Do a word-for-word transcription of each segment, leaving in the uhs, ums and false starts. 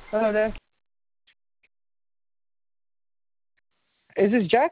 Hello there. Is this Jack?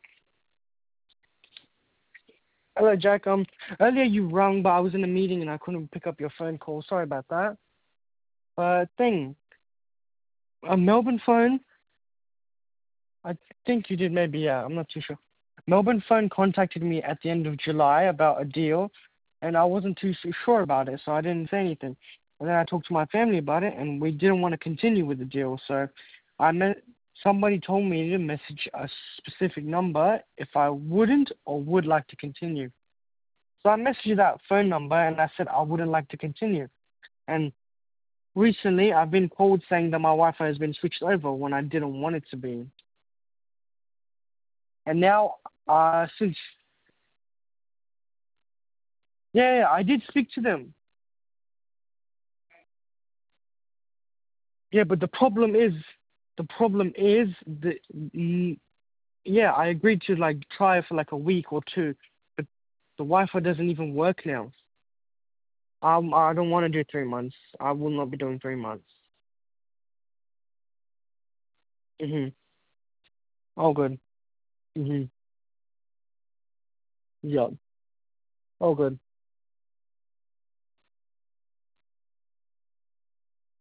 Hello, Jack. Um, earlier you rang, but I was in a meeting and I couldn't pick up your phone call. Sorry about that. But thing, a Melbourne phone. I think you did maybe. Yeah, I'm not too sure. Melbourne phone contacted me at the end of July about a deal, and I wasn't too su- sure about it, so I didn't say anything. And then I talked to my family about it, and we didn't want to continue with the deal. So I met somebody told me to message a specific number if I wouldn't or would like to continue. So I messaged that phone number and I said I wouldn't like to continue. And recently I've been called saying that my Wi-Fi has been switched over when I didn't want it to be. And now, uh, since yeah, yeah, I did speak to them. Yeah, but the problem is, the problem is the mm, yeah, I agreed to like try it for like a week or two, but the Wi-Fi doesn't even work now. Um, I don't want to do three months. I will not be doing three months. Mhm. All good. Mhm. Yeah. All good.